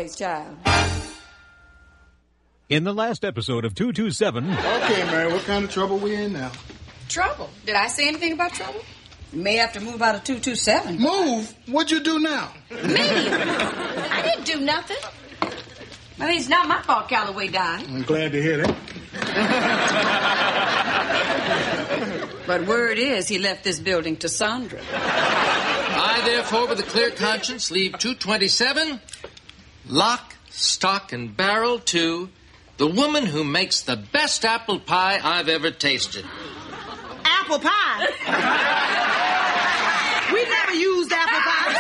Calloway's child. In the last episode of 227... Okay, Mary, what kind of trouble we in now? Trouble? Did I say anything about trouble? You may have to move out of 227. Move? What'd you do now? Me? I didn't do nothing. Well, it's not my fault Calloway died. I'm glad to hear that. But word is he left this building to Sandra. I, therefore, with a clear conscience, leave 227, lock, stock, and barrel to the woman who makes the best apple pie I've ever tasted. Apple pie? We never used apple pie.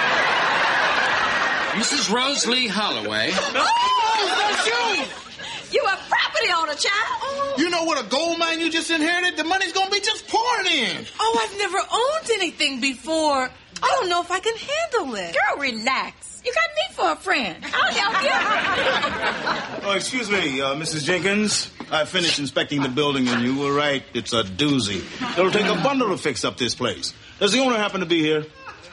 Mrs. Rose Lee Holloway. Oh, You a property owner, child. You know what a gold mine you just inherited? The money's gonna be just pouring in. Oh, I've never owned anything before. I don't know if I can handle it. Girl, relax. You got me for a friend. I'll help you. Oh, excuse me, Mrs. Jenkins. I finished inspecting the building, and you were right. It's a doozy. It'll take a bundle to fix up this place. Does the owner happen to be here?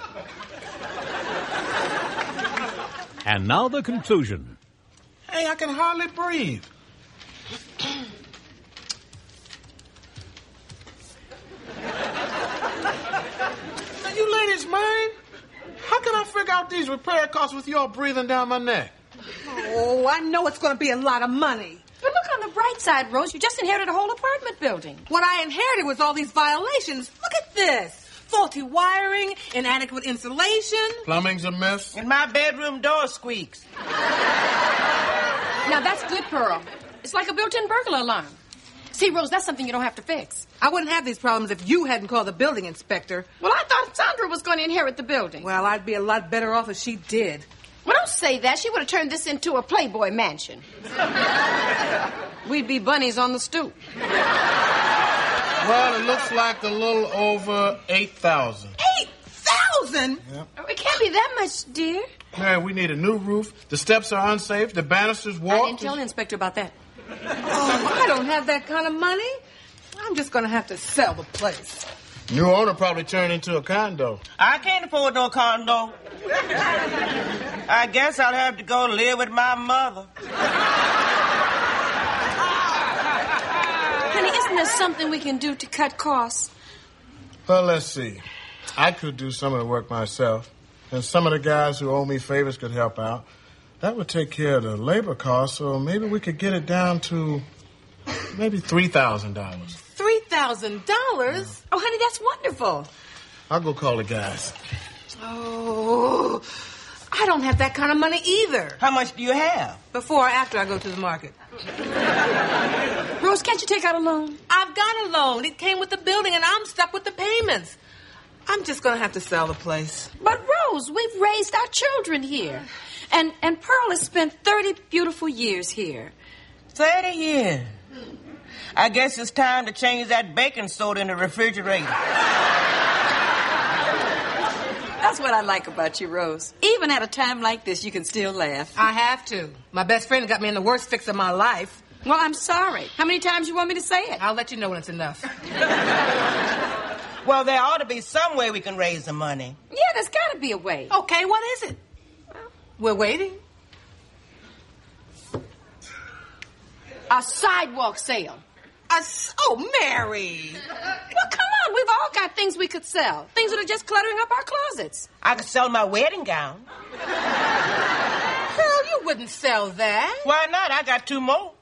And now the conclusion. Hey, I can hardly breathe. Now, you ladies mind? How can I figure out these repair costs with y'all breathing down my neck? Oh, I know it's going to be a lot of money. But look on the bright side, Rose. You just inherited a whole apartment building. What I inherited was all these violations. Look at this. Faulty wiring, inadequate insulation. Plumbing's a mess. And my bedroom door squeaks. Now, that's good, Pearl. It's like a built-in burglar alarm. See, Rose, that's something you don't have to fix. I wouldn't have these problems if you hadn't called the building inspector. Well, I thought Sandra was going to inherit the building. Well, I'd be a lot better off if she did. Well, don't say that. She would have turned this into a Playboy mansion. We'd be bunnies on the stoop. Well, it looks like a little over 8,000. 8,000? Yep. It can't be that much, dear. Mary, we need a new roof. The steps are unsafe. The banisters warped. I didn't tell the inspector about that. Oh, I don't have that kind of money. I'm just going to have to sell the place. New owner probably turned into a condo. I can't afford no condo. I guess I'll have to go live with my mother. Honey, isn't there something we can do to cut costs? Well, let's see. I could do some of the work myself, and some of the guys who owe me favors could help out. That would take care of the labor costs, so maybe we could get it down to maybe $3,000. $3,000? Oh, honey, that's wonderful. I'll go call the guys. Oh, I don't have that kind of money either. How much do you have? Before or after I go to the market? Rose, can't you take out a loan? I've got a loan. It came with the building, and I'm stuck with the payments. I'm just going to have to sell the place. But, Rose, we've raised our children here. And Pearl has spent 30 beautiful years here. 30 years. I guess it's time to change that baking soda in the refrigerator. That's what I like about you, Rose. Even at a time like this, you can still laugh. I have to. My best friend got me in the worst fix of my life. Well, I'm sorry. How many times you want me to say it? I'll let you know when it's enough. Well, there ought to be some way we can raise the money. Yeah, there's got to be a way. Okay, what is it? We're waiting. A sidewalk sale. Oh, Mary. Well, come on. We've all got things we could sell. Things that are just cluttering up our closets. I could sell my wedding gown. Pearl, you wouldn't sell that. Why not? I got 2 more.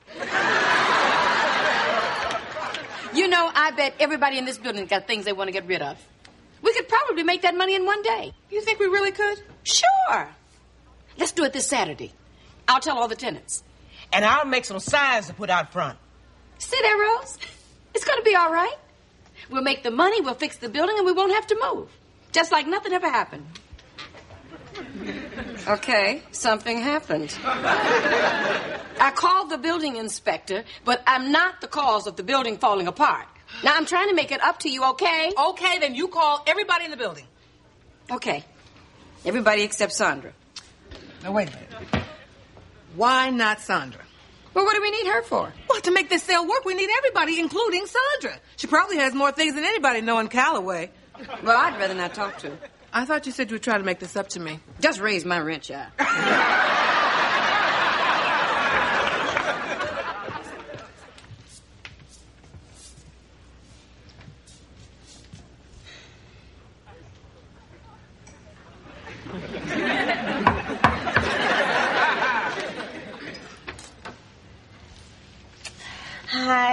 You know, I bet everybody in this building got things they want to get rid of. We could probably make that money in one day. You think we really could? Sure. Let's do it this Saturday. I'll tell all the tenants. And I'll make some signs to put out front. See there, Rose? It's going to be all right. We'll make the money, we'll fix the building, and we won't have to move. Just like nothing ever happened. Okay, something happened. I called the building inspector, but I'm not the cause of the building falling apart. Now, I'm trying to make it up to you, okay? Okay, then you call everybody in the building. Okay. Everybody except Sandra. Now, wait a minute. Why not Sandra? Well, what do we need her for? Well, to make this sale work, we need everybody, including Sandra. She probably has more things than anybody knowing Calloway. Well, I'd rather not talk to her. I thought you said you would try to make this up to me. Just raise my rent, child.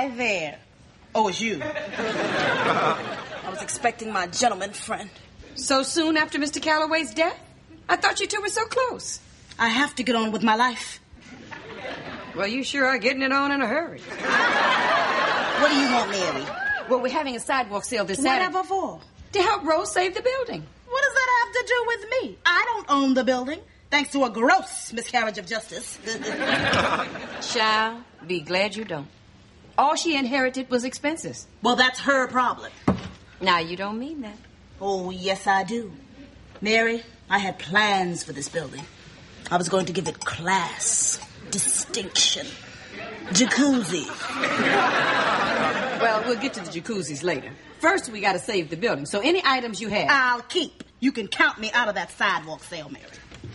Hi there. Oh, it's you. I was expecting my gentleman friend. So soon after Mr. Calloway's death? I thought you two were so close. I have to get on with my life. Well, you sure are getting it on in a hurry. What do you want, Mary? Well, we're having a sidewalk sale this Saturday. Whatever for? To help Rose save the building. What does that have to do with me? I don't own the building, thanks to a gross miscarriage of justice. Child, be glad you don't. All she inherited was expenses. Well, that's her problem. Now, you don't mean that. Oh, yes, I do. Mary, I had plans for this building. I was going to give it class, distinction, jacuzzi. Well, we'll get to the jacuzzis later. First, we got to save the building. So any items you have... I'll keep. You can count me out of that sidewalk sale, Mary.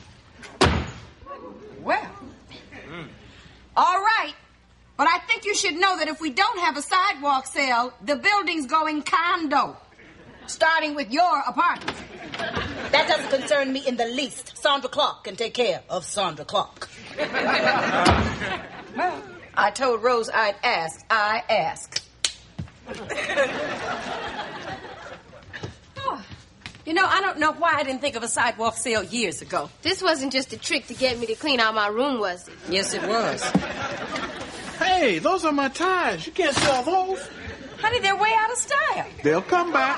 Well, all right. But I think you should know that if we don't have a sidewalk sale, the building's going condo. Starting with your apartment. That doesn't concern me in the least. Sandra Clark can take care of Sandra Clark. Well, I told Rose I'd ask. I asked. Oh, you know, I don't know why I didn't think of a sidewalk sale years ago. This wasn't just a trick to get me to clean out my room, was it? Yes, it was. Hey, those are my ties. You can't sell those. Honey, they're way out of style. They'll come back.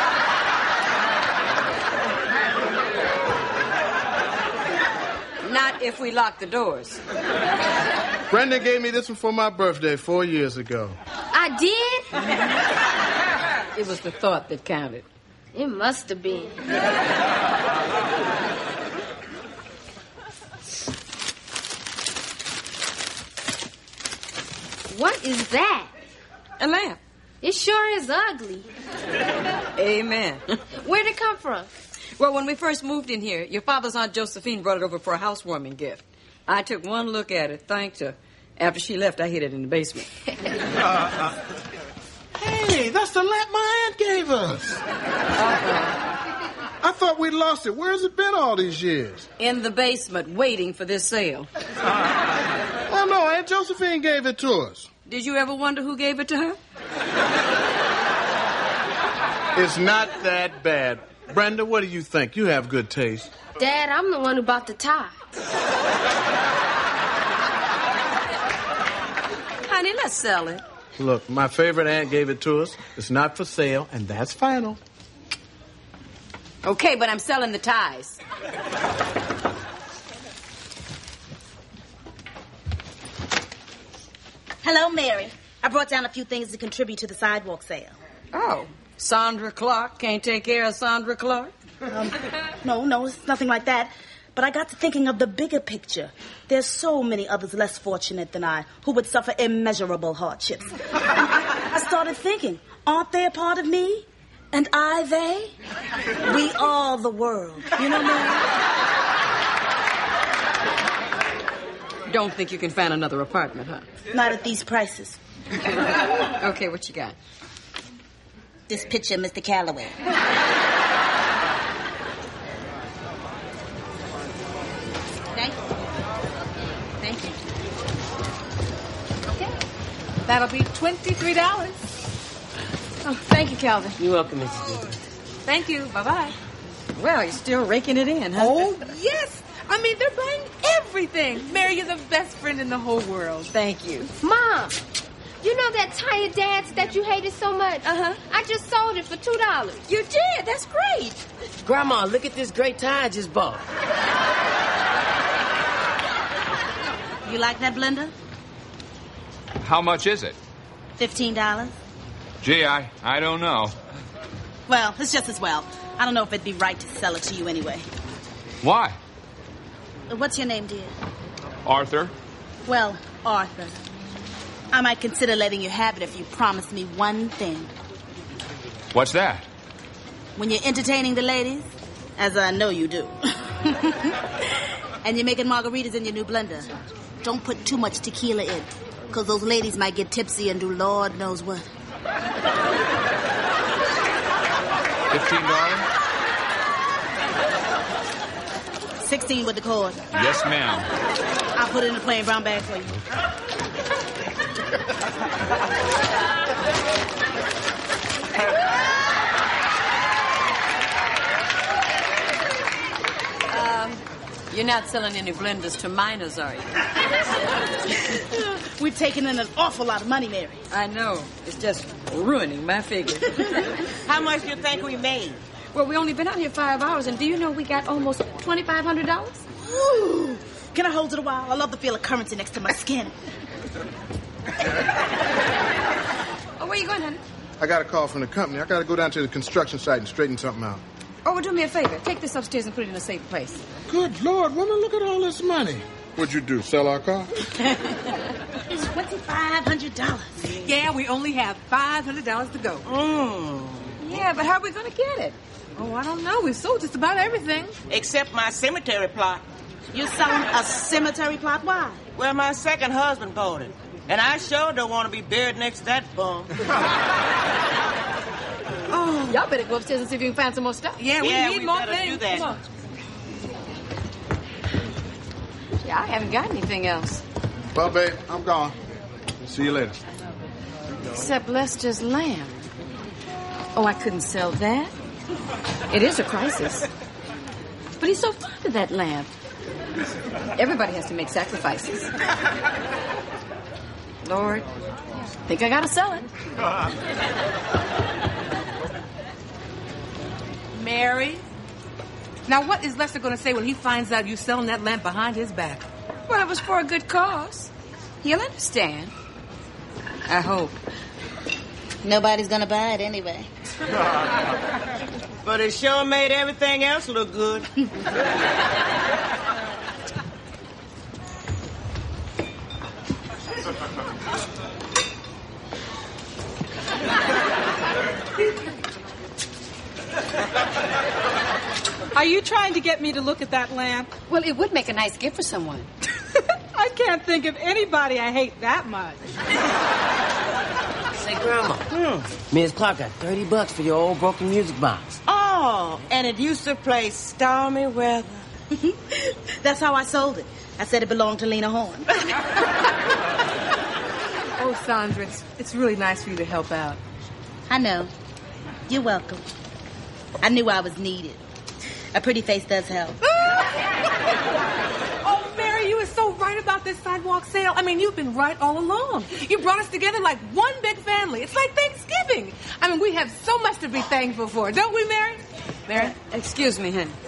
Not if we lock the doors. Brenda gave me this one for my birthday 4 years ago. I did? It was the thought that counted. It must have been. What is that? A lamp. It sure is ugly. Amen. Where'd it come from? Well, when we first moved in here, your father's Aunt Josephine brought it over for a housewarming gift. I took one look at it, thanked her. After she left, I hid it in the basement. Hey, that's the lamp my aunt gave us. I thought we'd lost it. Where's it been all these years? In the basement, waiting for this sale. Oh, no, Aunt Josephine gave it to us. Did you ever wonder who gave it to her? It's not that bad. Brenda, what do you think? You have good taste. Dad, I'm the one who bought the tie. Honey, let's sell it. Look, my favorite aunt gave it to us. It's not for sale, and that's final. Okay, but I'm selling the ties. Hello, Mary. I brought down a few things to contribute to the sidewalk sale. Oh, Sandra Clark can't take care of Sandra Clark? No, it's nothing like that. But I got to thinking of the bigger picture. There's so many others less fortunate than I who would suffer immeasurable hardships. I started thinking, aren't they a part of me? And I they? We are the world. You know, Mary? Don't think you can find another apartment, huh? Not at these prices. Okay, what you got? This picture, Mr. Calloway. Thank you. Okay. That'll be $23. Oh, thank you, Calvin. You're welcome, Mrs. Jenkins. Thank you. Bye-bye. Well, you're still raking it in, huh? Oh, yes. I mean, they're buying everything. Mary, you're the best friend in the whole world. Thank you. Mom, you know that tie of Dad's that you hated so much? Uh-huh. I just sold it for $2. You did? That's great. Grandma, look at this great tie I just bought. You like that blender? How much is it? $15. Gee, I don't know. Well, it's just as well. I don't know if it'd be right to sell it to you anyway. Why? What's your name, dear? Arthur? Well, Arthur, I might consider letting you have it if you promise me one thing. What's that? When you're entertaining the ladies, as I know you do, and you're making margaritas in your new blender, don't put too much tequila in, because those ladies might get tipsy and do Lord knows what. $15? 16 with the cord. Yes, ma'am. I'll put it in a plain brown bag for you. You're not selling any blenders to minors, are you? We've taken in an awful lot of money, Mary. I know. It's just ruining my figure. How much do you think we made? Well, we only been out here 5 hours, and do you know we got almost $2,500? Ooh. Can I hold it a while? I love the feel of currency next to my skin. Oh, where you going, honey? I got a call from the company. I got to go down to the construction site and straighten something out. Oh, well, do me a favor. Take this upstairs and put it in a safe place. Good Lord, woman, look at all this money. What'd you do, sell our car? It's $2,500. Yeah, we only have $500 to go. Yeah, but how are we going to get it? Oh, I don't know. We've sold just about everything. Except my cemetery plot. You're selling a cemetery plot? Why? Well, my second husband bought it. And I sure don't want to be buried next to that bum. Oh, y'all better go upstairs and see if you can find some more stuff. Yeah, we need more better things. do that. Come on. Yeah, I haven't got anything else. Well, babe, I'm gone. See you later. Except Lester's lamp. Oh, I couldn't sell that. It is a crisis. But he's so fond of that lamp. Everybody has to make sacrifices. Lord, think I gotta sell it. Mary? Now, what is Lester going to say when he finds out you selling that lamp behind his back? Well, it was for a good cause. He'll understand. I hope. Nobody's gonna buy it anyway. But it sure made everything else look good. Are you trying to get me to look at that lamp? Well, it would make a nice gift for someone. I can't think of anybody I hate that much. Say, Grandma, Miss Clark got $30 for your old broken music box. Oh, and it used to play Stormy Weather. That's how I sold it. I said it belonged to Lena Horne. Oh, Sandra, it's really nice for you to help out. I know. You're welcome. I knew I was needed. A pretty face does help. Oh, Mary, you were so right about this sidewalk sale. I mean, you've been right all along. You brought us together like one big family. It's like Thanksgiving. I mean, we have so much to be thankful for, don't we, Mary? Mary? Excuse me, honey.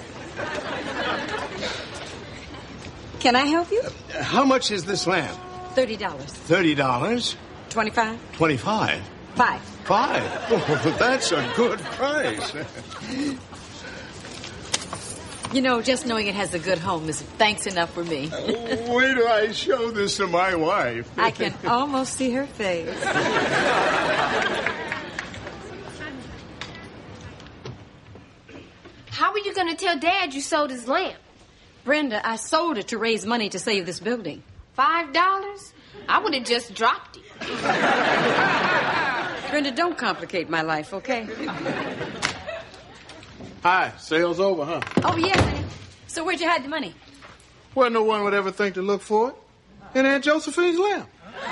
Can I help you? How much is this lamp? $30. $30? 25? 25? 5. 5? Oh, that's a good price. You know, just knowing it has a good home is thanks enough for me. Wait till I show this to my wife. I can almost see her face. How are you going to tell Dad you sold his lamp? Brenda, I sold it to raise money to save this building. $5? I would have just dropped it. Brenda, don't complicate my life, okay? Hi, sale's over, huh? Oh, yeah, honey. So where'd you hide the money? Well, no one would ever think to look for it. In Aunt Josephine's lamp.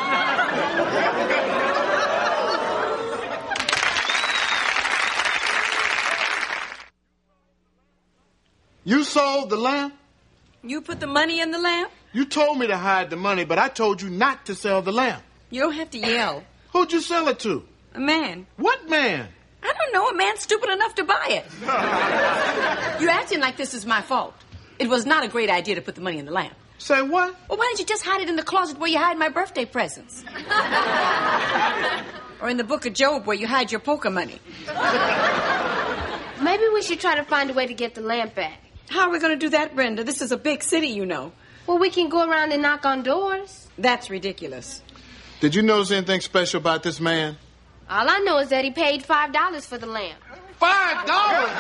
You sold the lamp? You put the money in the lamp? You told me to hide the money, but I told you not to sell the lamp. You don't have to yell. Who'd you sell it to? A man. What man? I don't know. A man stupid enough to buy it. You're acting like this is my fault. It was not a great idea to put the money in the lamp. Say what? Well, why didn't you just hide it in the closet where you hide my birthday presents? Or in the book of Job where you hide your poker money? Maybe we should try to find a way to get the lamp back. How are we going to do that, Brenda? This is a big city, you know. Well, we can go around and knock on doors. That's ridiculous. Did you notice anything special about this man? All I know is that he paid $5 for the lamp. $5?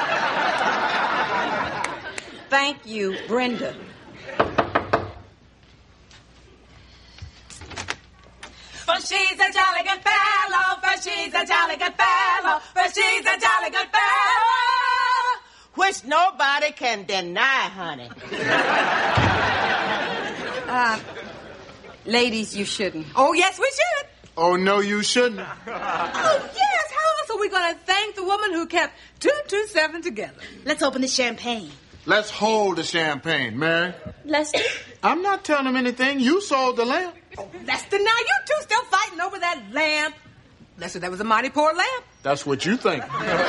Thank you, Brenda. For she's a jolly good fellow, for she's a jolly good fellow, for she's a jolly good fellow. Which nobody can deny, honey. Ladies, you shouldn't. Oh, yes, we should. Oh, no, you shouldn't. Oh, yes. How else are we going to thank the woman who kept 227 together? Let's open the champagne. Let's hold the champagne, Mary. Lester? I'm not telling him anything. You sold the lamp. Oh, Lester, now you two still fighting over that lamp. Lester, that was a mighty poor lamp. That's what you think.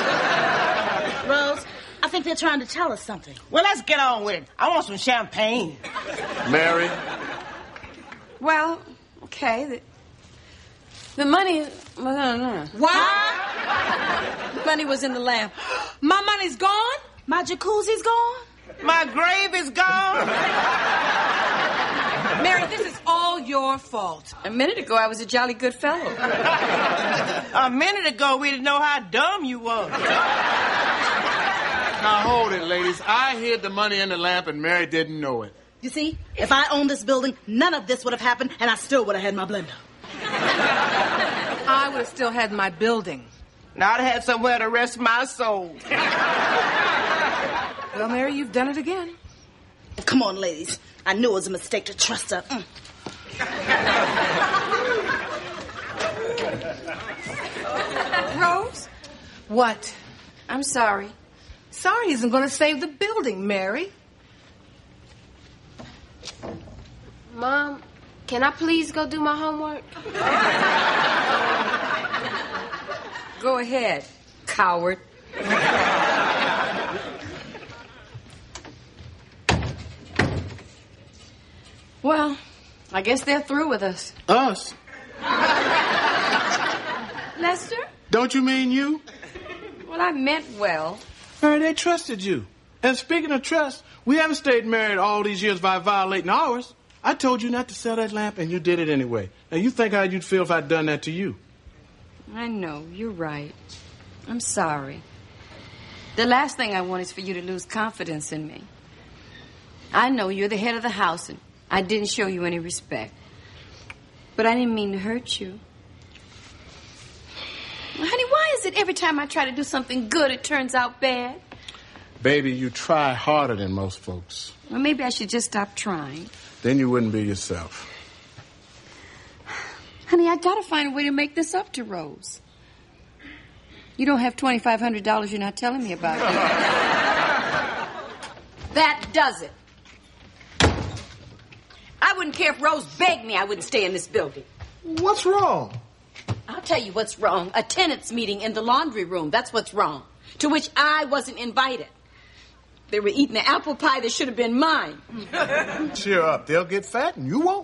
Rose, I think they're trying to tell us something. Well, let's get on with it. I want some champagne. Mary? Well, okay. The money... What? The money was in the lamp. My money's gone? My jacuzzi's gone? My grave is gone. Mary, this is all your fault. A minute ago, I was a jolly good fellow. A minute ago, we didn't know how dumb you were. Now, hold it, ladies. I hid the money in the lamp, and Mary didn't know it. You see, if I owned this building, none of this would have happened, and I still would have had my blender. I would have still had my building. Now I'd had somewhere to rest my soul. Well, Mary, you've done it again. Come on, ladies. I knew it was a mistake to trust her. Rose? What? I'm sorry. Sorry isn't going to save the building, Mary. Mom, can I please go do my homework? Go ahead, coward. Well, I guess they're through with us. Us? Lester? Don't you mean you? Well, I meant well. Mary, they trusted you. And speaking of trust, we haven't stayed married all these years by violating ours. I told you not to sell that lamp, and you did it anyway. Now, you think how you'd feel if I'd done that to you. I know, you're right. I'm sorry. The last thing I want is for you to lose confidence in me. I know you're the head of the house, and I didn't show you any respect. But I didn't mean to hurt you. Honey, why is it every time I try to do something good, it turns out bad? Baby, you try harder than most folks. Well, maybe I should just stop trying. Then you wouldn't be yourself. Honey, I gotta find a way to make this up to Rose. You don't have $2,500 you're not telling me about. That does it. I wouldn't care if Rose begged me I wouldn't stay in this building. What's wrong? I'll tell you what's wrong. A tenants meeting in the laundry room. That's what's wrong. To which I wasn't invited. They were eating the apple pie that should have been mine. Cheer up. They'll get fat and you won't.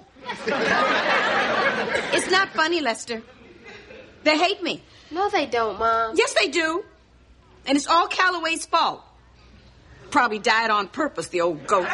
It's not funny, Lester. They hate me. No, they don't, Mom. Yes, they do. And it's all Calloway's fault. Probably died on purpose, the old goat.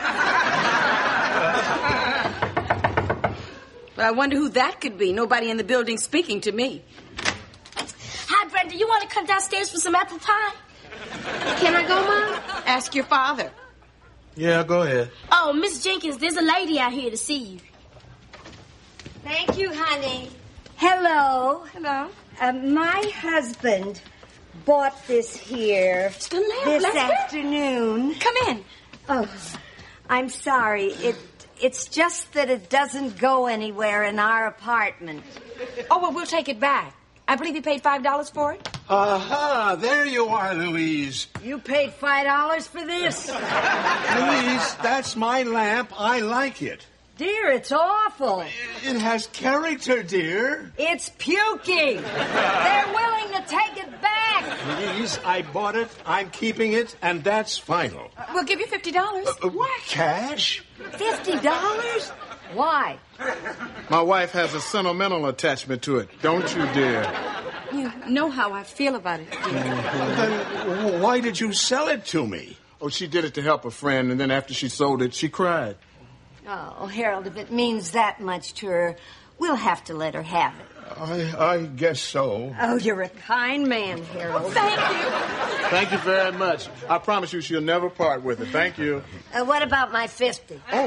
But I wonder who that could be. Nobody in the building speaking to me. Hi, Brenda. You want to come downstairs for some apple pie? Can I go, Mom? Ask your father. Yeah, go ahead. Oh, Miss Jenkins, there's a lady out here to see you. Thank you, honey. Hello. Hello. My husband bought this here this afternoon. Come in. Oh, I'm sorry. It's just that it doesn't go anywhere in our apartment. Oh, well, we'll take it back. I believe you paid $5 for it. Aha, there you are, Louise. You paid $5 for this? Louise, that's my lamp. I like it. Dear, it's awful. It has character, dear. It's puking. They're willing to take it back. Louise, I bought it, I'm keeping it, and that's final. We'll give you $50. What? Cash? $50? Why? My wife has a sentimental attachment to it. Don't you dare. You know how I feel about it, dear. Then why did you sell it to me? Oh, she did it to help a friend, and then after she sold it, she cried. Oh, Harold, if it means that much to her, we'll have to let her have it. I guess so. Oh, you're a kind man, Harold. Thank you. Thank you very much. I promise you she'll never part with it. Thank you. What about my 50? Oh.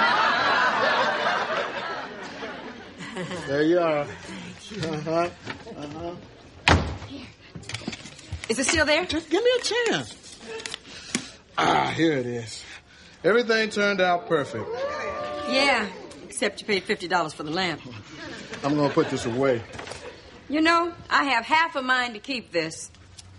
There you are. Uh-huh. Uh-huh. Here. Is it still there? Just give me a chance. Ah, here it is. Everything turned out perfect. Yeah, except you paid $50 for the lamp. I'm going to put this away. You know, I have half a mind to keep this.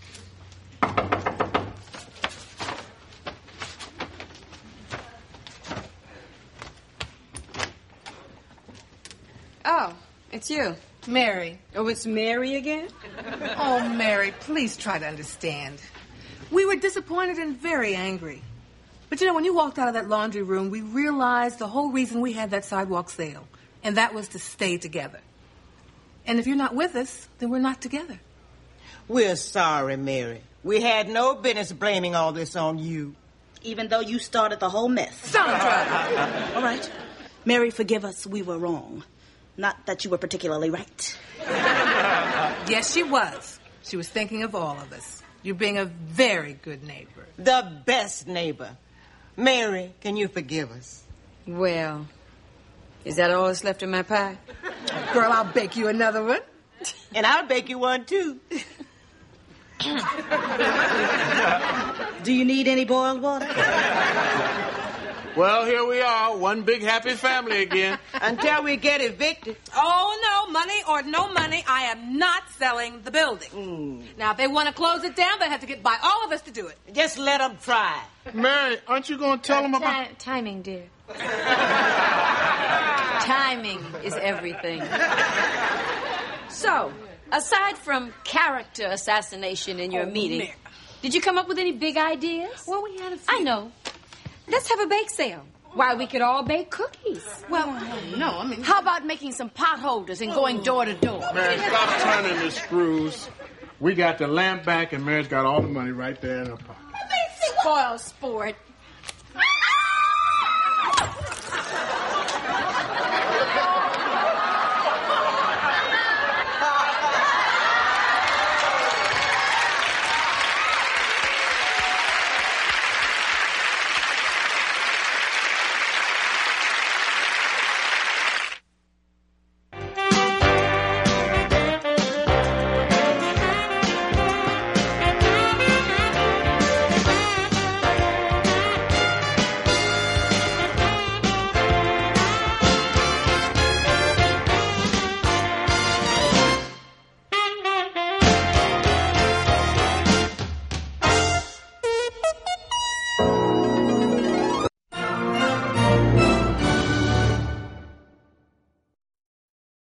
Oh, it's you. Mary. Oh, it's Mary again? Oh, Mary, please try to understand. We were disappointed and very angry. But you know, when you walked out of that laundry room, we realized the whole reason we had that sidewalk sale. And that was to stay together. And if you're not with us, then we're not together. We're sorry, Mary. We had no business blaming all this on you. Even though you started the whole mess. Sandra! All right. Mary, forgive us. We were wrong. Not that you were particularly right. Yes, she was. She was thinking of all of us. You're being a very good neighbor. The best neighbor. Mary, can you forgive us? Well, is that all that's left in my pie? Girl, I'll bake you another one. And I'll bake you one, too. Do you need any boiled water? Well, here we are, one big happy family again. Until we get evicted. Oh, no, money or no money, I am not selling the building. Now, if they want to close it down, they have to get by all of us to do it. Just let them try. Mary, aren't you going to tell them about... Timing, dear. Timing is everything. So, aside from character assassination in your meeting, Mary. did you come up with any big ideas? Well, we had a few. I know. Let's have a bake sale. Why, we could all bake cookies. Well, no, I mean... How about making some pot holders and going door to door? Mary, stop turning the screws. We got the lamp back, and Mary's got all the money right there in her pocket. Spoiled sport.